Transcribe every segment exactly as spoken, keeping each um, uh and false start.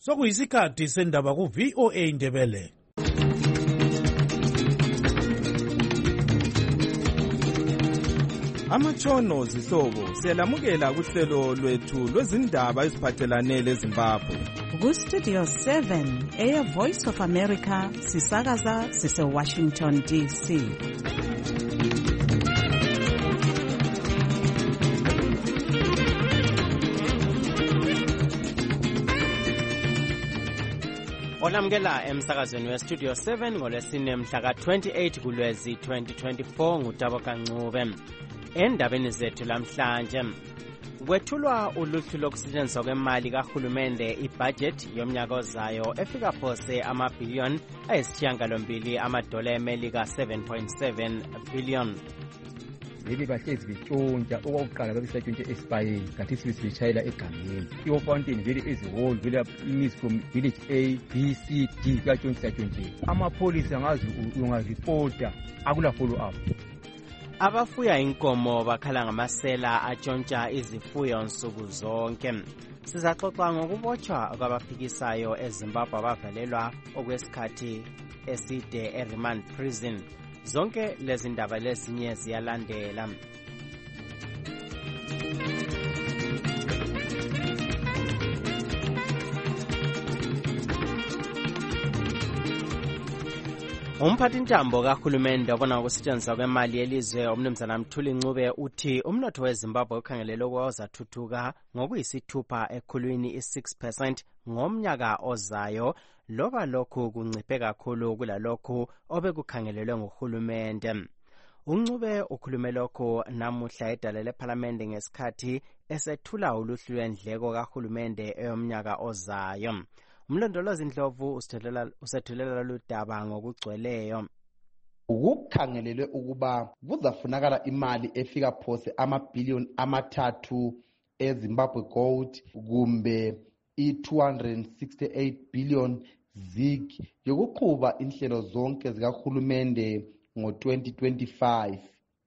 sokuyisikhathi sendaba ku-V O A Ndebele. Amatshono zihlobo siyalamukela kuhlelo lwethu lwezindaba eziphathelane leZimbabwe. Ku-Studio seven, Air Voice of America, sisakaza sise-Washington D C. Olamukela emsakazweni we-Studio seven ngolwesine mhla ka-twenty-eight kuLwezi twenty twenty-four nguTabo Kancube. Endabeni zethu lamhlanje, kwethulwa uluhlu lokusetshenziswa kwemali kahulumende ibudget yomnyaka ozayo efika phose amabhiliyoni ayisishiyagalombili amadola emelika seven point seven billion. Leli bahlezi betshontsha okwakuqala babesatshontsha esipayeni kanti sibisitshayela egangeni. Iwofountain vele ezihole vele imizi from village A, B, C, D kuyatshontsha tshontshe. Amapolisi angazi ungazipota akula follow up. Abafuya inkomo bakhala ngamasela atshontsha izifuyo nsuku zonke. Sizaxoxa ngokubotshwa kwabafikisayo eZimbabwe abavalelwa okwesikhathi eside eRemand Prison. Zonke lezi ndaba lezinye ziyalandela. Umphathintambo kahulumende obona ukusetshenziswa kwemali yelizwe umnumzana Mthuli Ncube uthi umnotho weZimbabwe ukhangelele ukuzathuthuka ngokuyisithupha ekhulwini i-six percent ngomnyaka ozayo, loba lokhu kunciphe kakhulu kulalokhu obekukhangelelwe nguhulumende. uNcube ukhulume lokho namuhla edale lePhalamende ngesikhathi esethula uluhlu lwendleko kahulumende eyomnyaka ozayo. Umlondolozi Ndlovu usethulela ludaba ngokugcweleyo. Ukukhangelelwe ukuba kuzafunakala imali efika phose amabhiliyoni amathathu eZimbabwe Gold kumbe i-two hundred sixty-eight billion zig yokuqhuba inhlelo zonke zikahulumende ngo-twenty twenty-five.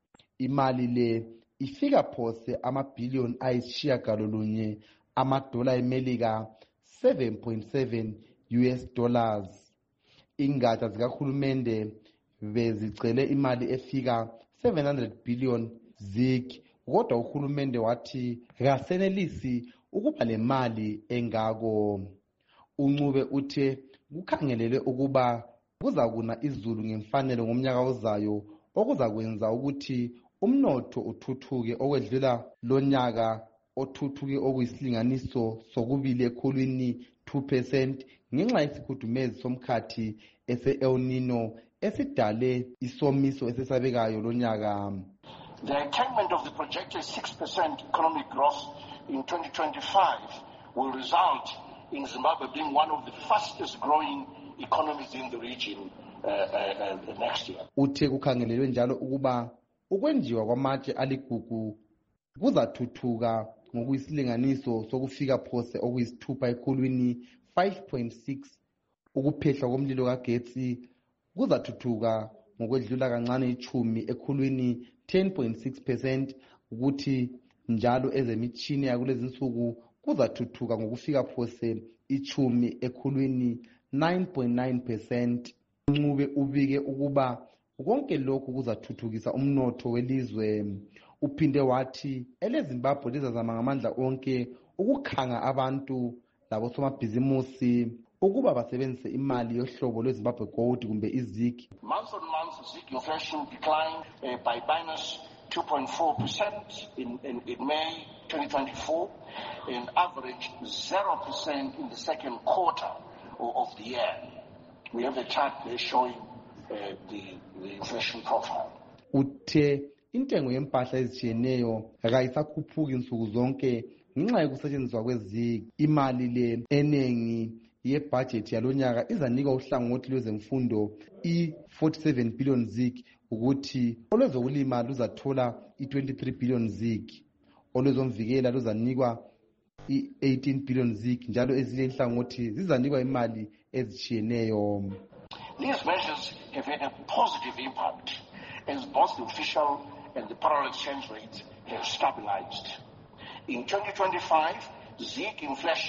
Imali le ifika phose amabhiliyoni ayisishiyagalolunye amadola emelika seven point seven U S dollars. Ingatsha zikahulumende bezicele imali efika seven hundred billion zig, kodwa uhulumende wathi kasenelisi ukuba le mali engako. uNcube uthe kukhangelelwe ukuba kuzakuna izulu ngemfanelo ngomnyaka ozayo okuzakwenza ukuthi umnotho uthuthuke okwedlula lonyaka othuthuke okuyisilinganiso sokubili ekhulwini two percent ngenxa yesikhudumezi somkhathi ese-El Nino esidale isomiso esesabekayo lonyaka. The attainment of the projected six percent economic growth in twenty twenty-five will result in Zimbabwe being one of the fastest growing economies in the region uh, uh, uh, next year. Uthe kukhangelelwe njalo ukuba ukwenjiwa kwamatshe aligugu kuzathuthuka ngokuyisilinganiso sokufika phose okuyisithupha ekhulwini five point six. Ukuphehlwa komlilo kagetsi kuzathuthuka ngokwedlula kancane ichumi ekhulwini ten point six percent. ukuthi njalo ezemitshini yakulezi insuku kuzathuthuka ngokufika phose ichumi ekhulwini nine point nine percent. uNcube ubike ukuba konke lokhu kuzathuthukisa umnotho welizwe. Uphinde wathi eleZimbabwe lizazama ngamandla onke ukukhanga abantu labo somabhizimusi ukuba basebenzise imali yohlobo lweZimbabwe Gold kumbe izig. Month on month, zig inflation declined uh, by minus two point four percent in, in, in May twenty twenty-four and averaged zero percent in the second quarter of, of the year. We have a chart there showing uh, the, the inflation profile. Uthe intengo yempahla ezitshiyeneyo akayisakhuphuki insuku zonke ngenxa yokusetshenziswa kwezig. Imali le enengi yebudget yalonyaka izanika uhlangothi lwezemfundo i-forty-seven billion zig, ukuthi olwezokulima luzathola i-twenty-three billion zig, olwezomvikela luzanikwa i-eighteen billion zig, njalo ezinye inhlangothi zizanikwa imali ezitshiyeneyo. These measures have had a positive impact as both the official and the parallel exchange rates have stabilized. In twenty twenty-five, zig inflation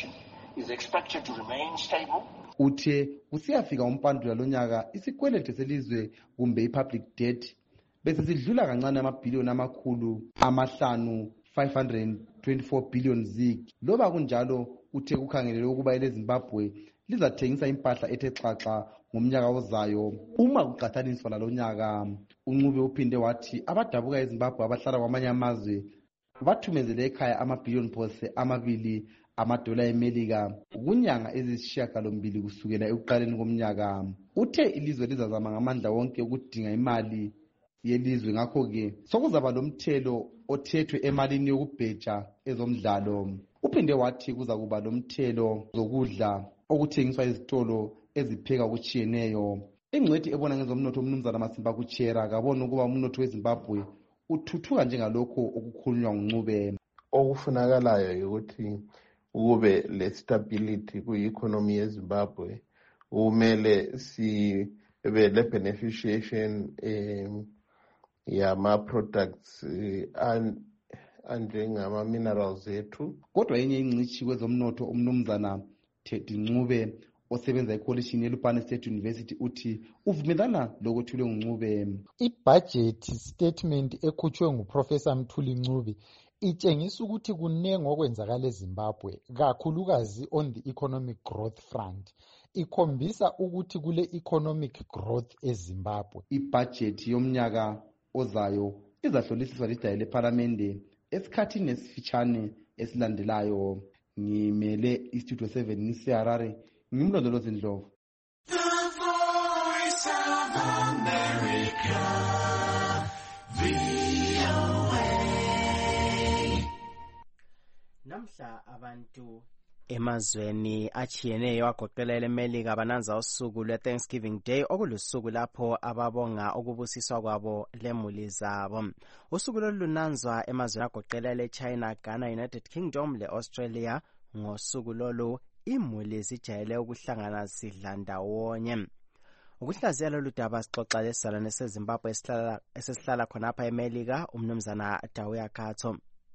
is expected to remain stable. Uthe kusiyafika umpandula lonyaka isikwelede selizwe kumbe i-public debt bese sidlula kancane amabhiliyoni amakhulu amahlanu five hundred twenty-four billion zig. Loba kunjalo uthe kukhangelelwe ukuba eleZimbabwe lizathengisa impahla ethe xaxa ngomnyaka ozayo uma kuqathaniswa lalonyaka. UNcube uphinde wathi abadabuka eZimbabwe abahlala kwamanye amazwe bathumezele ekhaya amabhiliyoni phose amabili amadola eMelika kunyanga ezisishiyagalombili kusukela ekuqaleni komnyaka. Uthe ilizwe lizazama ngamandla wonke ukudinga imali yelizwe, ngakho-ke sokuzaba lomthelo othethwe emalini yokubheja ezomdlalo. Uphinde wathi kuza kuba lomthelo zokudla okuthengiswa izitolo ezipheka okutshiyeneyo. Ingcwethi ebona ngezomnotho umnumzana Masimba Kuchera kabona ukuba umnotho weZimbabwe uthuthuka njengalokho okukhulunywa nguNcube. Okufunakalayo ukuthi kube le stability ku-economy yeZimbabwe, kumele sibe le beneficiation um, yama-products uh, anjengama-minerals ethu. Kodwa yenye ingcitshi kwezomnotho umnumzana Teddy Ncube osebenza ekolishini yeLupane State University uthi uvumelana lokuthulwe nguNcube. I-budget statement ekhutshwe nguProfessor Mthuli Ncube itshengisa ukuthi kunenge okwenzakala eZimbabwe kakhulukazi on the economic growth front. Ikhombisa ukuthi kule economic growth eZimbabwe. I-budget yomnyaka ozayo izahlolisiswa lidaya lePhalamende esikhathini esifitshane esilandelayo. Ngimele iStudio seven ngiseHarare, ngimlondolozi Ndlovu. The Voice of America, V O A. Namhla abantu emazweni achiyeneyo agoqela eMelika bananza usuku lwe-Thanksgiving Day okulusuku lapho ababonga ukubusiswa kwabo lemuli zabo. Usuku lolu lunanzwa emazweni agoqela leChina, Ghana, United Kingdom le-Australia. Ngosuku lolu imuli zijayele ukuhlangana sidla ndawonye. Ukuhlaziya lolu daba sixoxa lesalane seZimbabwe esesihlala khonapha eMelika umnumzana Dawuya Khatho.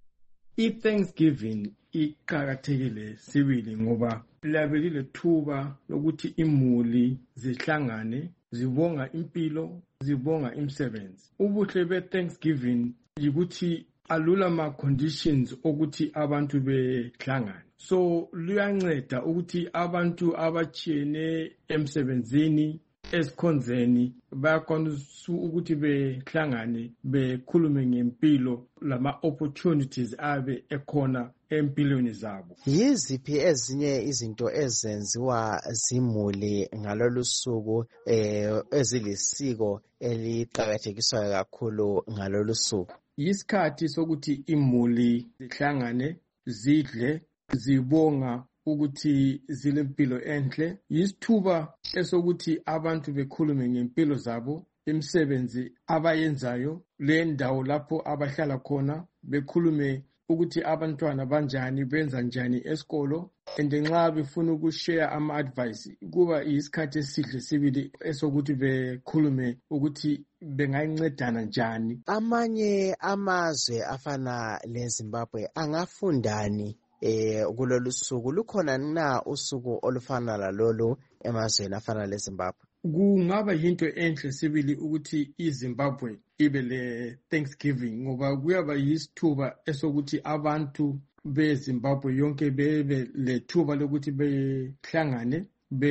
I-Thanksgiving iqakathekile sibili ngoba labelile thuba lokuthi imuli zihlangane zibonga impilo, zibonga imisebenzi. Ubuhle be-Thanksgiving yikuthi alula ma conditions ukuthi abantu behlangane. So luyanceda ukuthi abantu abachiyene emsebenzini esikhonzeni bayakwanisa ukuthi behlangane bekhulume ngempilo lama opportunities abe ekhona empilweni zabo. Yiziphi ezinye izinto ezenziwa zimuli ngalolu suku eh ezilisiko eliqhakathekiswa kakhulu ngalolu suku? Yisikhathi sokuthi imuli zihlangane zidle zibonga ukuthi zilempilo enhle. Yisithuba esokuthi abantu bekhulume ngempilo zabo, imisebenzi abayenzayo, le ndawo lapho abahlala khona, bekhulume ukuthi abantwana banjani benza njani esikolo, nxa befuna ukushare ama advice kuba yisikhathi esihle sibili esokuthi bekhulume ukuthi bengayincedana njani. Amanye amazwe afana leZimbabwe angafundani eh kulolu suku? Lukhona na usuku olufana lalolu emazweni afana leZimbabwe? Kungaba yinto enhle sibili ukuthi iZimbabwe ibe le Thanksgiving ngoba kuyaba yisithuba esokuthi abantu beZimbabwe yonke bebe lethuba lokuthi behlangane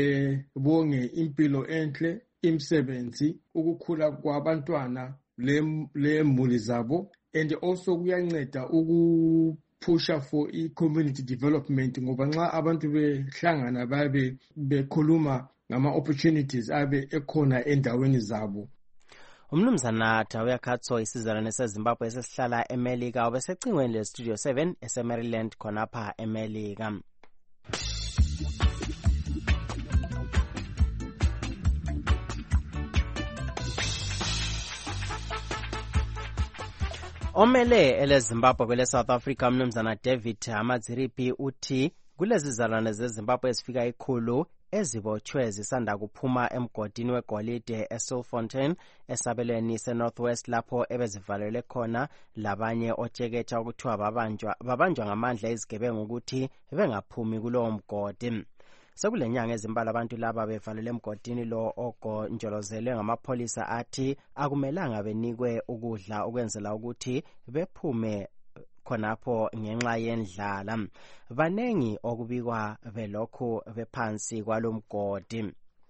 bebonge impilo enhle, imisebenzi, ukukhula kwabantwana lemuli zabo, and also kuyanceda uku pusha for i-community development ngoba nxa abantu behlangana babe bekhuluma ngama-opportunities abe ekhona endaweni zabo. Umnumzana Dawuya Khatho isizalwane seZimbabwe esesihlala eMelika ubesecingweni leStudio seven eseMaryland khonapha eMelika. Omele ele Zimbabwe kwele South Africa umnumzana David Amadziripi uthi kulezi zalwane zezimbabwe ezifika ikhulu ezibotshwe zisanda kuphuma emgodini wegolide eSilfontein esabelweni seNorthwest lapho ebezivalelwe khona labanye otsheketsha ukuthiwa babanjwa babanjwa ngamandla ezigebengu ukuthi bengaphumi kulowo mgodi. Sekule nyanga ezimbalwa abantu laba bevalelwe emgodini lo ogonjolozelwe ngamapholisa athi akumelanga benikwe ukudla ukwenzela ukuthi bephume khonapho ngenxa yendlala. Banengi okubikwa belokhu bephansi kwalomgodi.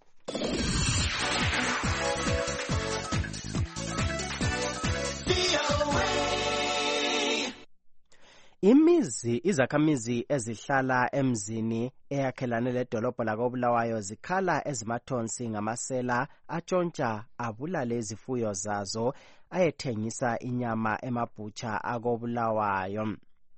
Imizi izakhamizi ezihlala emzini eyakhelane ledolobho lakoBulawayo zikhala ezimathonsi ngamasela atshontsha abulale izifuyo zazo ayethengisa inyama emabhutsha akoBulawayo.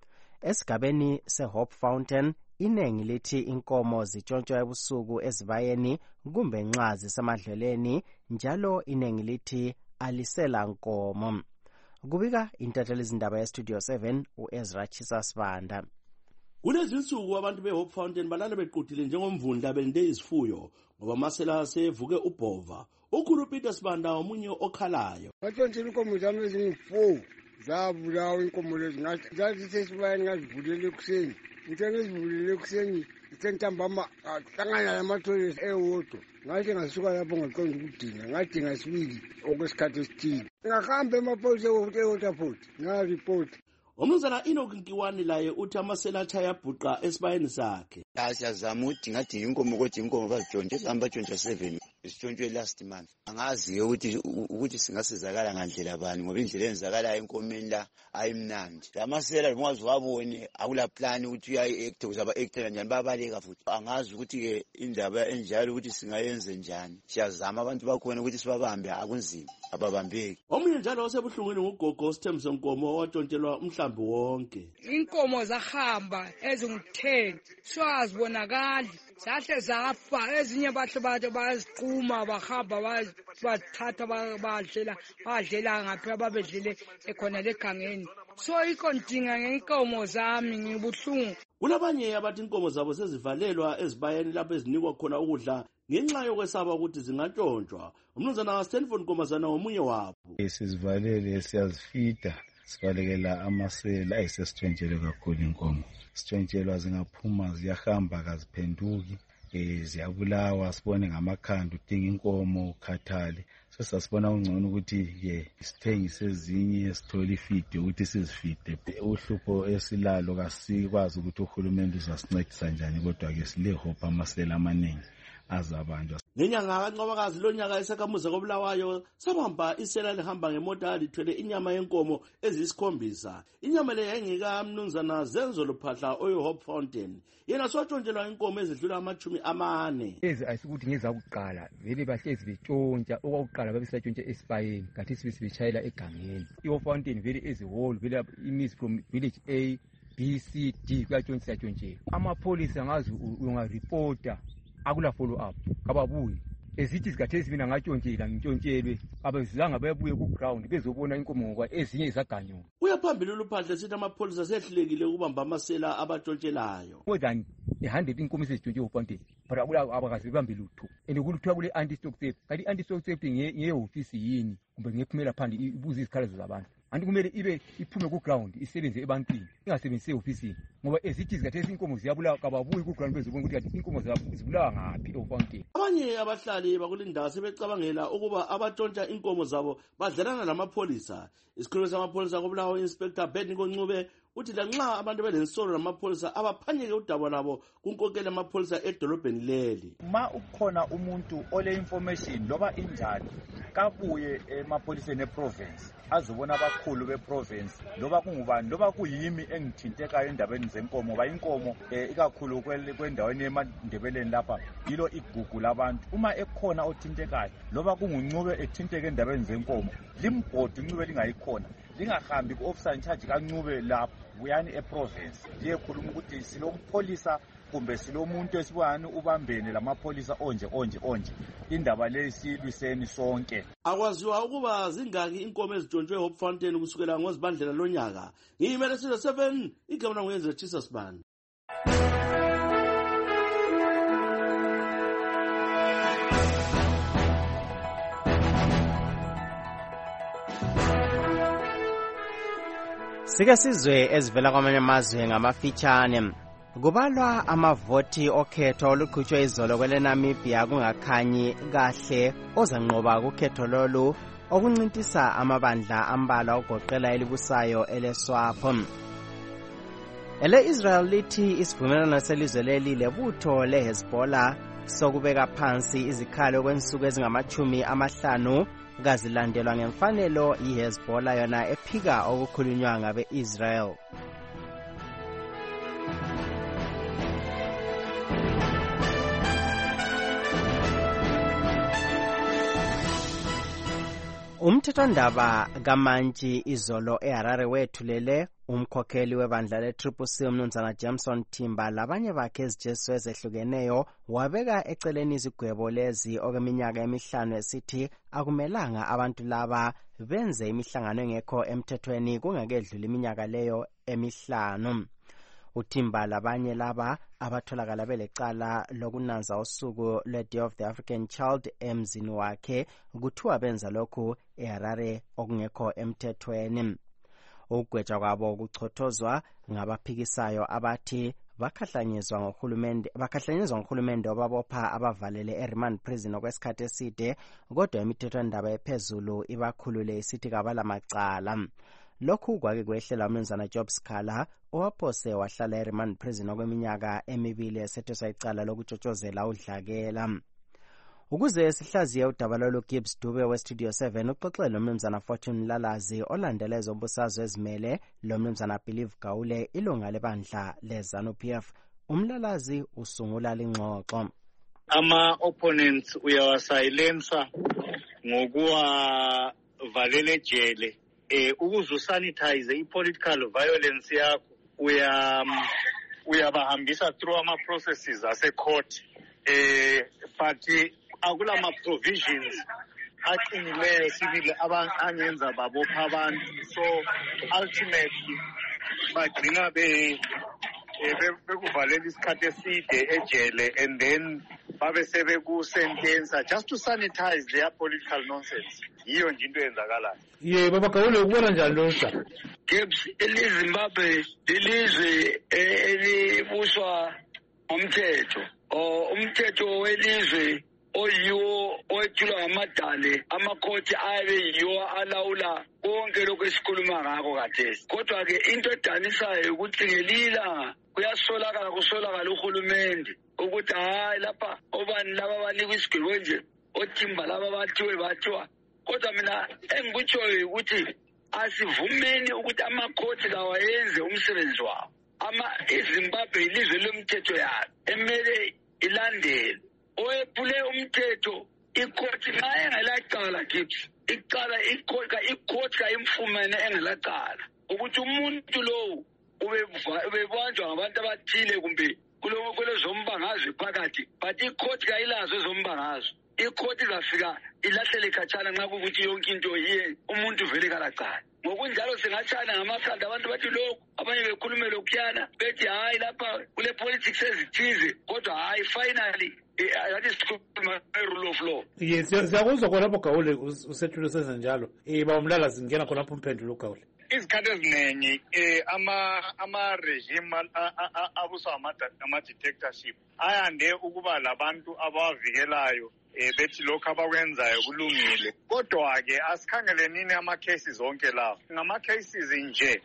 Esigabeni seHope Fountain inengi lithi inkomo zitshontshwa ebusuku ezibayeni kumbe nxa zisemadleleni njalo inengi lithi alisela nkomo. Kubika intatheli izindaba yestudio seven uEzra Chisasibanda. Kulezi insuku abantu beHope Fountain balala bequtile njengomvundla belinde izifuyo ngoba amasela asevuke ubhova. Ukhulu Peter Sibanda omunye okhalayo. Batshontshile inkomo zami ezingu-four zabulawa inkomo lezi ngathi sesibayeni ngazivulele ekuseni. Ngithe ngizivulele ekuseni sentambama hlangana namathoyilethi ewodwa. Ngathi ngasuka lapho ngaqonda ukudinga ngadinga sibili okwesikhathi esithile. Ngahamba emaphoyisa eWaterford ngaripoti. Umnumzana Enoch Nkiwani laye uthi amasela atshaya bhuqa esibayeni sakhe. Siyazama udinga dinga inkomo kodwa inkomo bazitshontshe sihamba tshontsha seven isitshontshwe last month. Angazi ukuthi ukuthi singasizakala ngandlela bani ngoba indlela enzakala enkomeni la ayimnandi. Lamasela ngwazi wabone akula plan ukuthi uyayi act uzaba actor njani babaleka futhi. Angazi ukuthi ke indaba enjalo ukuthi singayenze njani. Siyazama abantu bakhona ukuthi sibabambe akunzima ababambeki. Omunye njalo osebuhlungwini ngugogo Sithembiso Nkomo owatshontshelwa umhlambi wonke. Inkomo zahamba ezingu-ten swazibonakali zahle zafa ezinye bahle bathi baziquma bahamba bathatha badlela badlela ngaphi ababedlile ekhona legangeni. So ikontinga ngenkomo zami ngibuhlungu. Kulabanye abathi inkomo zabo sezivalelwa ezibayeni lapho ezinikwa khona ukudla ngenxa yokwesaba ukuthi zingatshontshwa. Umnumzana Stanford Nkombazana omunye wabo. Sizivalele siyazifida sivalekela amasela ayisesitshontshelwe kakhulu inkomo. Sitshontshelwa zingaphuma ziyahamba kaziphenduki eh ziyabulawa sibone ngamakhanda udinga inkomo ukhathale. Sesasibona ungcono ukuthi ke sithengise ezinye sithola ifide ukuthi sizifide. Uhlupho esilalo kasikwazi ukuthi uhulumende uzasincedisa njani kodwa ke sile hope amasela amaningi azabanjwa. Ngenyanga kaNcwabakazi lonyaka esakhamuza koBulawayo sabamba isela lihamba ngemota lithwele inyama yenkomo ezisikhombisa. Inyama le yayingeka mnumzana Zenzo Luphahla oyiHope Fountain. Yena swatshontshelwa inkomo ezidlula amachumi amane. Ezi ayisukuthi ngeza ukuqala vele bahlezi betshontsha okwakuqala babesatshontsha esibayeni kathi sibisibitshayela egangeni. iHope Fountain vele ezihole vele imizi from village A B C D kuyatshontsha tshontshe. Amapholisa ngazi ungareporta akula follow up kababuyi ezithi zikathezi mina ngatshontshela ngitshontshele abezilanga bayabuye ku ground bezobona inkomo ngoba ezinye izaganywa. Uyaphambili Luphahla sithi amapholisa sehlulekile ukubamba amasela abatshontshelaayo. More than one hundred inkomo ezitshontshe uPonte but akula abakazi bambe lutho and kuluthiwa kule anti stock theft kanti anti stock theft nge office yini kumbe ngephumela phandle ibuza izikhalazo zabantu. Anti kumele ibe iphume ku ground isebenze ebantwini ingasebenzise office ngoba ezithi zikathezi inkomo ziyabulawa kababuyi ku ground bezobona ukuthi inkomo zibulawa ngaphi eFountain. Abanye abahlali bakulindawo sebecabangela ukuba abatshontsha inkomo zabo badlelana namapholisa. Isikhulu samapholisa koBulawayo Inspector Ben Koncube uthi lanxa abantu belensolo namapholisa abaphanyeke udaba labo kunkokela amapholisa edolobheni leli. Ma ukhona umuntu ole information loba injani kabuye emapholiseni eprovince azobona abakhulu beprovince loba kungubani loba kuyimi engithintekayo endabeni zenkomo ngoba inkomo ikakhulu kwendaweni eMandebeleni lapha yilo igugu labantu. Uma ekhona othintekayo loba kunguncube ethinteke endabeni zenkomo limbhodi uncube lingayikhona lingahambi ku-officer in charge kancube lapho buyani eprovince liyekhuluma ukuthi silompholisa kumbe silomuntu esibani ubambene lamapholisa onje onje onje indaba le silwiseni sonke. Akwaziwa ukuba zingaki inkomo ezitshontshiwe eHope Fountain kusukela ngozibandlela lonyaka. Ngiyimele Studio seven igama ngoyenze Chisasibanda. Sike sizwe ezivela kwamanye amazwe ngamafitshane. Kubalwa amavoti okhetho oluqhutshwe izolo kwele Namibia kungakhanyi kahle ozanqoba kukhetho lolu okuncintisa amabandla ambalwa ogoqela elibusayo eleSWAPO. Ele Israel lithi isivumelwano selizwe leli lebutho leHezbollah sokubeka phansi izikhalo kwensuku ezingamachumi amahlanu kazilandelwa ngemfanelo iHezbollah yona ephika okukhulunywa ngabe Israel. Umthethwandaba kaMantshi izolo eHarare wethulele umkhokheli webandla le-Triple C umnumzana Jameson Timba labanye bakhe ezijesu ezehlukeneyo wabeka eceleni izigwebo lezi okweminyaka emihlanu esithi akumelanga abantu laba benze imihlangano engekho emthethweni kungakedluli iminyaka leyo emihlanu. Utimba labanye laba abatholakala belecala lokunanza usuku lwe-Day of the African Child emzini wakhe kuthiwa benza lokhu eHarare okungekho emthethweni. Ukugwetshwa kwabo kuchothozwa ngabaphikisayo abathi bakhahlanyezwa ngohulumende bakhahlanyezwa ngohulumende obabopha abavalele eRemand Prison okwesikhathi eside kodwa imithethwandaba ephezulu ibakhulule isithi kabala macala. Lokhu kwake kwehlela umnumzana Job Scala owaphose wahlala eRemand Prison okweminyaka emibili esetheswa icala lokutshotshozela udlakela. Ukuze sihlaziye udaba lolu Gibbs Dube weStudio seven uxoxele umnumzana Fortune Lalazi olandela ezombusazwe ezimele lo mnumzana Believe Gawule ilunga lebandla leZANU-P F. Umlalazi usungula lingxoxo. Ama opponents uyawasilence ngokuwa valele jele eh ukuze usanitize ipolitical violence yakho uya uyabahambisa through ama processes ase court eh but akula ma provisions aqinileyo sibili abangenza babopha abantu so ultimately bagcina be bekuvalela isikhathi eside ejele and then babe sebe ku sentence just to sanitize their political nonsense. Yiyo nje into eyenzakalayo. Ye baba Gawule ukubona njani lo sha? Gibbs eliZimbabwe lilizwe elibuswa umthetho o umthetho welizwe oyiwo oyethulwa ngamadale amakhoti abe yiwo alawula konke lokho esikhuluma ngakho khathesi. Kodwa ke into edanisayo ukuthi ngelila kuyasolakala kusolakala uhulumende ukuthi hayi lapha obani laba banikwa isigwebo nje oTimba laba bathiwe bathiwa. Kodwa mina engikutshoyo ukuthi asivumeni ukuthi amakhoti lawa yenze umsebenzi wawo. Ama iZimbabwe ilizwe lomthetho yayo emele ilandele oyephule umthetho ikhoti nxa engelacala Gibbs icala ikhoti ikhoti kayimfumene engelacala ukuthi umuntu lo ubebanjwa ngabantu abathile kumbe kulo kwezombangazwe phakathi but ikhoti kayilazo ezombangazwe. Ikhoti zafika ilahlele khatshana nxa ukuthi yonke into yiye umuntu vele kalacala. Ngokunjalo singatshana ngamakhanda abantu bathi lokho abanye bekhulume lokhuyana bethi hayi lapha kule politics ezithize kodwa hayi finally that is the rule of law. Yes, siyakuzwa khonapho Gawule usethule senza njalo. Eh bawumlala zingena khonapho umphendulo Gawule. Izikhathi eziningi eh ama ama regime abusa ama dictatorship ayande ukuba labantu abavikelayo eh bethi lokho abakwenzayo kulungile. Kodwa ke asikhangele nini ama cases zonke lawo. Ngama cases nje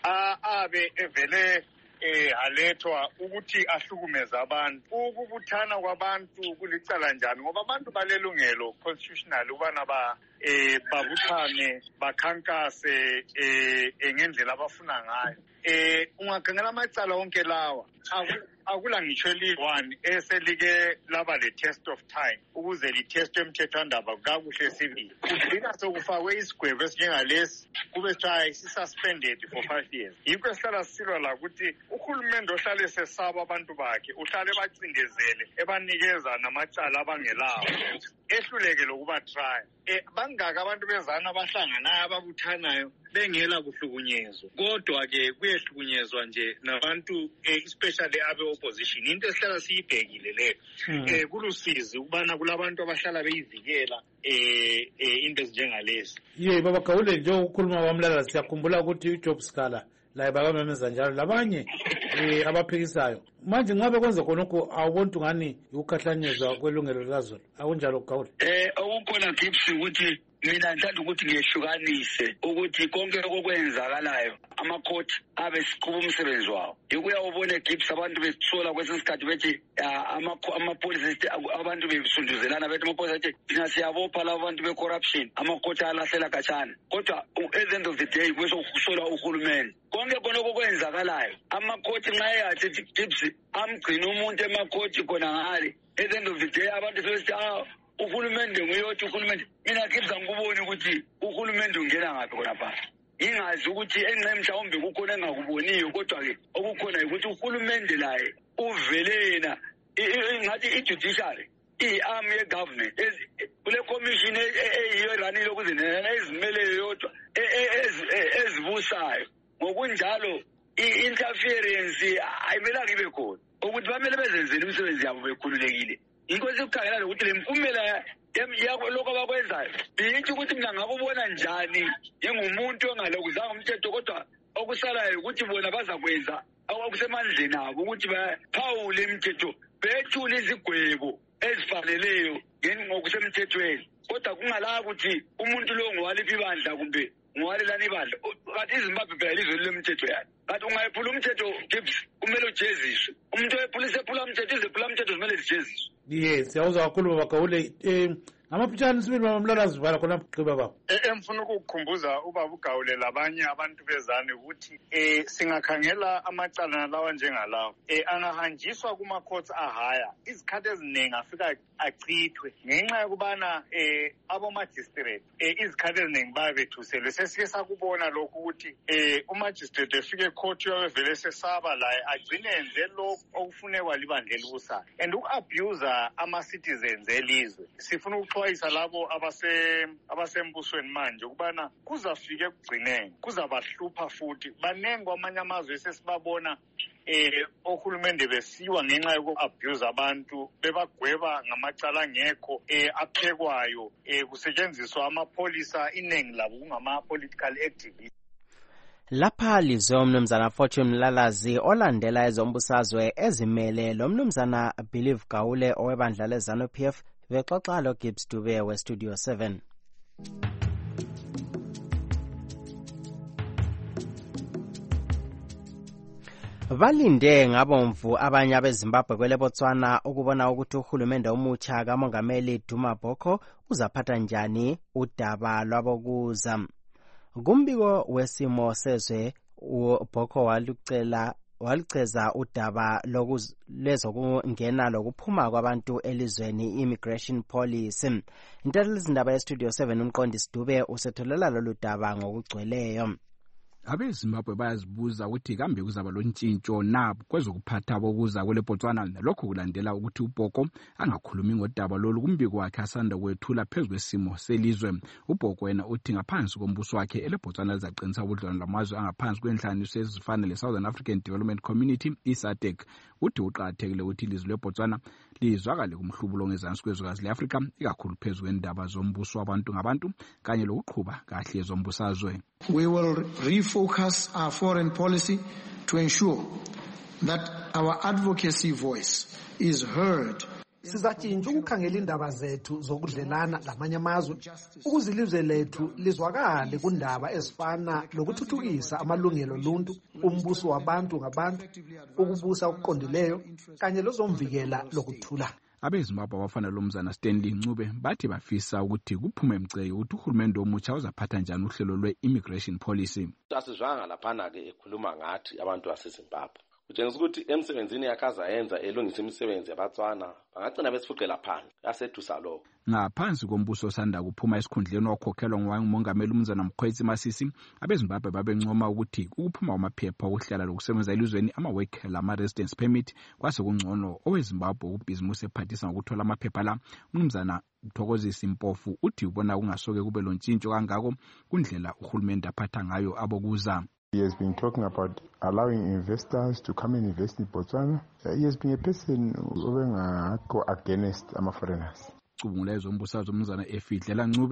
abe evele eh alethwa ukuthi ahlukumeza abantu. Ukubuthana kwabantu kulicala njani ngoba abantu balelungelo constitutional ubana ba eh babuthane bakhankase eh ngendlela abafuna ngayo. Eh ungakhangela amacala onke lawa akula ngitsho eli-one eselike laba le-test of time ukuze li-test emthethwandaba kakuhle sibili kugcina sokufakwe isigwebo esinjengalesi kube kuthiwa si-suspended for five years. Yikho esihlala sisilwa la ukuthi uhulumende ohlale sesaba abantu bakhe uhlale bacindezele ebanikeza namacala abangelawo ehluleke lokuba try. Eh bangaka abantu bezana abahlanganayo ababuthanayo bengela kuhlukunyezwa kodwa ke kuyehlukunyezwa nje nabantu especially abe opposition into esihlala siyibhekile le eh kulusizi ukubana kulabantu abahlala beyivikela eh into ezinjengalezi. Ye baba Gawule nje ukukhuluma kwamlala siyakhumbula ukuthi uJob Scala la bakamemeza njalo labanye eh abaphikisayo manje ngabe kwenza khonokho awubona ngani ukukhahlanyezwa kwelungelo likazulu akunjalo Gawule eh okukhona Gibbs ukuthi mina ngithanda ukuthi ngiyehlukanise ukuthi konke okwenzakalayo amakhoti abe siqhuba umsebenzi wawo ikuya ubone Gibbs abantu besola kwesikhathi bethi amapolisi abantu besunduzelana bethi amapolisi athi thina siyabopha labo bantu be-corruption amakhoti alahlela khatshana kodwa at the end of the day kwesokusola uhulumeni konke khona okwenzakalayo amakhoti nxa eyathi Gibbs amgcina umuntu emakhoti khona ngale at the end of the day abantu sebesithi ah uhulumende nguyothi uhulumende mina Gibbs angikuboni ukuthi uhulumende ungena ngaphi khona pha ingazi ukuthi engxe mhlawumbe kukhona engakuboniyo kodwa-ke okukhona ukuthi uhulumende laye uvelena ngathi i-judiciary i-arm ye-government kule commission eyiyo eranile ukuzinena ezimeleyo yodwa ezibusayo ngokunjalo i-interference ayimelanga ibe khona ukuthi bamele bezenzele imisebenzi yabo bekhululekile yinto esikukhangela ukuthi le mpumela lokho abakwenzayo biyithi ukuthi mina ngakubona njani njengomuntu ongalokuzanga umthetho kodwa okusalayo ukuthi bona bazakwenza okusemandleni abo ukuthi baphawule imithetho bethule izigwebo ezifaneleyo ngokusemthethweni kodwa kungala ukuthi umuntu lo ngowaliphi ibandla kumbe ngowalelani ibandla kanti iZimbabwe phela ilizwe lemthetho yani kanti ungayephula umthetho Gibbs kumele ujeziswe umuntu oyephulisa ephula umthetho izephula umthetho kumele zijeziswe yes siyawuzwa kakhulu baba Gawule eh amaphutshana sibili bamlalazi vala khona gqiba baba emfuna ukukukhumbuza ubaba uGawule labanye abantu bezane ukuthi eh singakhangela amacala lawa njengalawo eh angahanjiswa kuma courts ahaya izikhathi eziningi afika achithwe ngenxa yokubana eh abo magistrate eh izikhathi eziningi babethuselwe sesike sakubona lokho ukuthi eh umagistrate efike court yovele sesaba la agcine enze lokho okufunekwa libandlela ubusayo and ukuabuse ama citizens elizwe sifuna ukuxwayisa labo abase abasembusweni manje ukubana kuzafika ekugcineni kuzabahlupha futhi banenge kwamanye amazwe sesibabona eh ohulumende besiwa ngenxa yoku-abuse abantu bebagweba ngamacala angekho eh aphekwayo eh kusetshenziswa amapolisa iningi labo kungama-political activists. Lapha lizwe umnumzana Fortune Mlalazi olandela ezombusazwe ezimele lo mnumzana Believe Gawule owebandla leZANU P F bexoxa lo Gibbs Dube weStudio seven. Balinde ngabomvu abanye abeZimbabwe kwele Botswana ukubona ukuthi uhulumende omutsha kaMongameli Duma Boko uzaphatha njani udaba lwabokuza. Kumbiko wesimo sezwe uBoko walucela waliceza udaba lezokungena lokuphuma kwabantu elizweni immigration policy. Intelo izindaba yeStudio seven umqondisi Dube usetholela lolu daba ngokugcweleyo. abeZimbabwe bayazibuza ukuthi kambe kuzaba lontshintsho na kwezokuphatha bokuza kwele Botswana lokho kulandela ukuthi uBoko angakhulumi ngodaba lolu kumbiko wakhe asanda kwethula phezulu kwesimo selizwe. uBoko wena uthi ngaphansi kombuso wakhe ele Botswana lizaqinisa ubudlelwano lamazwe angaphansi kwenhlanganiso ezifana leSouthern African Development Community iSADC. uthi uqathekile ukuthi ilizwe leBotswana lizwakale kumhlubulo ngezansi kwezwekazi leAfrika ikakhulu phezulu kwendaba zombuso wabantu ngabantu kanye lokuqhuba kahle ezombusazwe. We will refocus our foreign policy to ensure that our advocacy voice is heard. Sizatshintsha ukukhangela indaba zethu zokudlelana lamanye amazwe ukuze ilizwe lethu lizwakale kundaba ezifana lokuthuthukisa amalungelo oluntu, umbuso wabantu ngabantu, ukubusa okuqondileyo kanye lozomvikela lokuthula. abeZimbabwe abafana lomzana Stanley Ncube bathi bafisa ukuthi kuphume emceyo ukuthi uhulumende omutsha uzaphatha njani uhlelo lwe-immigration policy. Asizwanga laphana-ke ekhuluma ngathi abantu baseZimbabwe kutshengisa ukuthi emsebenzini yakhe azayenza elungisa imisebenzi yabatswana bangagcina besifuqela phandle yasedusa lokho. Ngaphansi kombuso osanda kuphuma esikhundleni wakhokhelwa ngumongameli umzana Mkhwetsi Masisi abeZimbabwe babencoma ukuthi ukuphuma kwamaphepha okuhlala lokusebenza elizweni ama-work lama-residence permit kwase kungcono oweZimbabwe ubhizimusi ephathisa ngokuthola amaphepha la. umnumzana Thokozisi Mpofu uthi ubona kungasoke kube lontshintsho kangako kundlela uhulumende aphatha ngayo abokuza. He has been talking about allowing investors to come and invest in Botswana. Uh, he has been a person who go against our foreigners. Cubungula ezombusazwe umnumzana Efidlela Ncube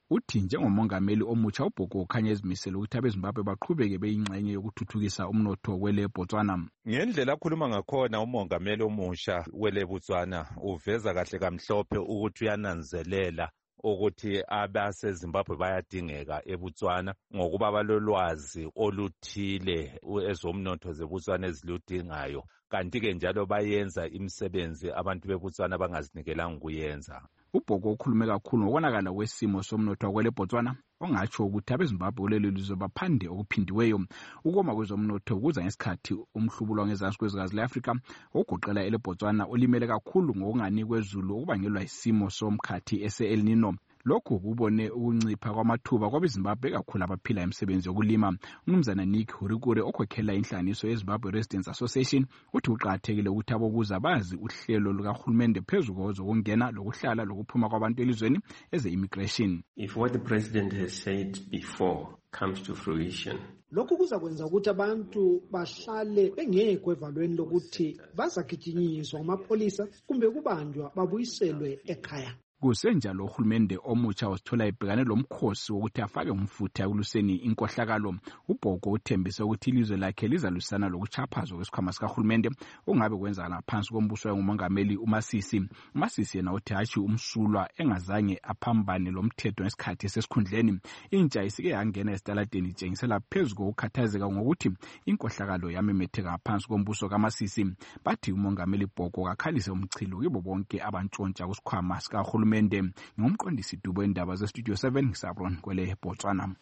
uthi njengomongameli omutsha uBhoko ukhanya ezimisele ukuthi abeZimbabwe baqhubeke beyingxenye yokuthuthukisa umnotho wele Botswana. Ngendlela akhuluma ngakhona umongameli omusha wele Botswana uveza kahle kamhlophe ukuthi uyananzelela ukuthi abaseZimbabwe bayadingeka eBotswana ngokuba balolwazi oluthile ezomnotho zeBotswana eziludingayo, kanti-ke njalo bayenza imisebenzi abantu beBotswana bangazinikelanga kuyenza. uBhoko ukhulume kakhulu ngokubonakala kwesimo somnotho wakwele Botswana ongatsho ukuthi abeZimbabwe kuleli lizwe baphande okuphindiweyo. Ukoma kwezomnotho kuza ngesikhathi umhlubulo ngezansi kwezikazi le-Afrika ogoqela ele Botswana olimele kakhulu ngokungani kwezulu okubangelwa isimo somkhathi ese-El Nino. Lokhu kubone ukuncipha kwamathuba kwabeZimbabwe kakhulu abaphila imisebenzi yokulima. Umnumzana Nick Hurikure okhokhela inhlanganiso yeZimbabwe Residents Association uthi uqakathekile ukuthi abokuza bazi uhlelo lukahulumende phezulu kwezokungena lokuhlala lokuphuma kwabantu elizweni eze-immigration. If what the president has said before comes to fruition, lokhu kuza kwenza ukuthi abantu bahlale bengekho evalweni lokuthi bazagijinyiswa ngamapolisa kumbe kubanjwa babuyiselwe ekhaya. Kusenjalo uhulumende omutsha wasithola ebhekane lomkhosi wokuthi afake umfutho ekuluseni inkohlakalo. uBhoko uthembise ukuthi ilizwe lakhe lizalusana lokuchaphazwa kwesikhwama sikahulumende ongabe kwenza ngaphansi kombuso ngumongameli uMasisi. uMasisi yena uthi hatshi umsulwa engazange aphambane lomthetho ngesikhathi sesikhundleni. Intsha isike yangena esitaladeni itshengisela phezulu kokukhathazeka ngokuthi inkohlakalo yamemetheka ngaphansi kombuso kaMasisi. Bathi umongameli Bhoko kakhalise umchilo kibo bonke abantshontsha kusikhwama sikahulumende. Ngumqondisi Dubo endaba ze Studio seven Sabron kwele Botswana.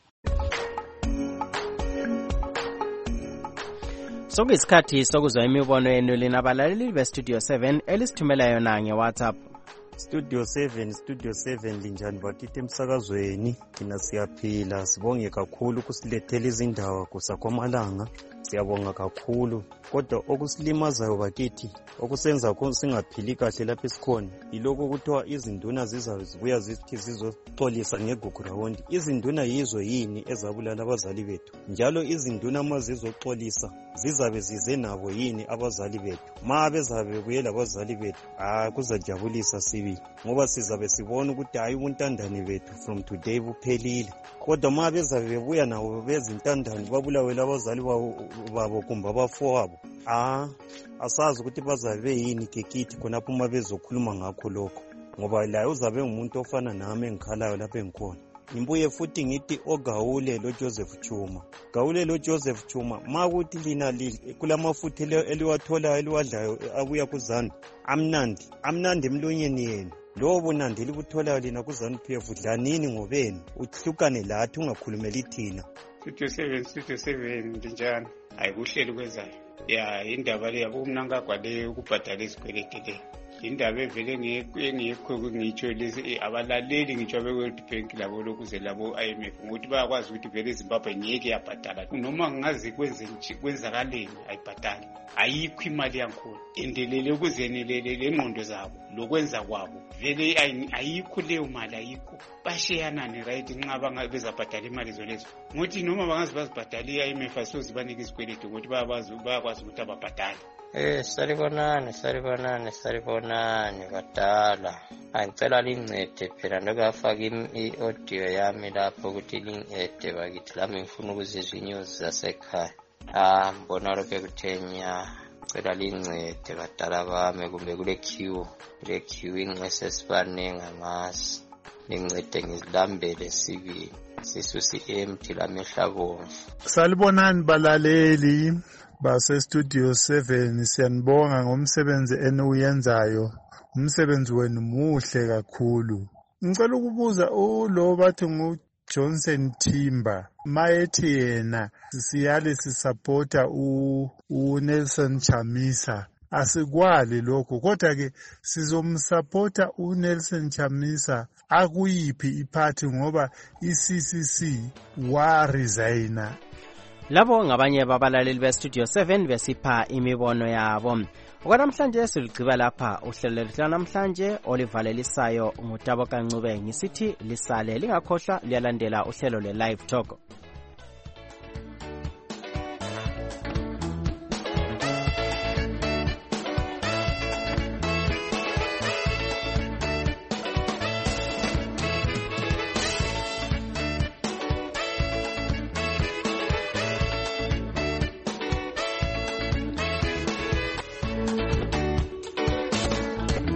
Sokuyisikhathi sokuzwa imibono yenu lina abalaleli be Studio seven elisithumela yona ngeWhatsApp. Studio seven Studio seven linjani bakithi emsakazweni, thina siyaphila, sibonge kakhulu kusilethela izindaba kusakwamalanga, siyabonga kakhulu. Kodwa okusilimazayo bakithi okusenza singaphili kahle lapha esikhona yiloko kuthiwa izinduna zizazibuya zithi zizoxolisa ngeGugurawundi. Izinduna yizo yini ezabulala abazali bethu? Njalo izinduna uma zizoxolisa zizabe zize nabo yini abazali bethu? Ma bezabe buyela abazali bethu, ah kuzajabulisa sibi, ngoba sizabe sibona ukuthi hayi ubuntandane bethu from today buphelile. Kodwa ma bezabe bebuya nabo bezintandane babulawela abazali babo kumbe abafowabo, ah asazi ukuthi bazabe yini kekithi khonapho uma bezokhuluma ngakho lokho, ngoba la uzabe umuntu ofana nami engikhalayo lapha engikhona. Nimbuye futhi ngithi oGawule lo Joseph Chuma, Gawule lo Joseph Chuma, ma ukuthi lina kulamafutha eliwathola eliwadlayo abuya kuZanu amnandi amnandi emlonyeni yenu. Lo bunandi libutholayo lina kuZanu P F dlanini ngobeni uhlukane lathi ungakhulumeli thina. Studio seven Studio seven linjani? Ayikuhleli kwezayo. Ya indaba le yabo umnankagwa le ukubhadala isikweleti le. Indaba evele ngiyekho ngitsho lezi abalaleli ngitsho beWorld Bank labo lokuze labo I M F ngokuthi bayakwazi ukuthi vele eZimbabwe ngeke yabhadala. Noma ngazi kwenze kwenzakaleni ayibhadali. Ayikho imali yankulu. Endelele ukuzenelele lengqondo zabo lokwenza kwabo. Vele ayikho leyo mali ayikho. Basheyanani right nxa bangabezabhadala imali zolezo. Ngothi noma bangazi bazibhadala I M F asozibanike isikweleti ngokuthi bayakwazi bayakwazi ukuthi ababhadale. Eh salibonani salibonani salibonani badala. Angicela lincede phela ndokafaka i-audio yami lapho ukuthi lincede bakithi lami ngifuna ukuzizwa inyozi zasekhaya. Ah mbona lokho kuthenya cela lincede badala bami kumbe kule queue kule queue ingcese sibanenga ngasi. Lincede ngizilambele sibili sisusi empty lamehlabomvu. Salibonani balaleli base Studio seven, siyanibonga ngomsebenzi eniwenzayo. Umsebenzi wenu muhle kakhulu. Ngicela ukubuza ulo bathi ngu Johnson Timber mayethi yena siyale sisupporta u, u Nelson Chamisa. Asikwali lokho kodwa ke sizomsupporta u Nelson Chamisa akuyiphi iparty ngoba i-C C C wa resigna. Labo ngabanye babalaleli be Studio seven besipha imibono yabo. Okwanamhlanje siligciba lapha uhlelo lwethu namhlanje olivalelisayo ngutabo kancube ngisithi lisale lingakhohlwa liyalandela uhlelo le live talk.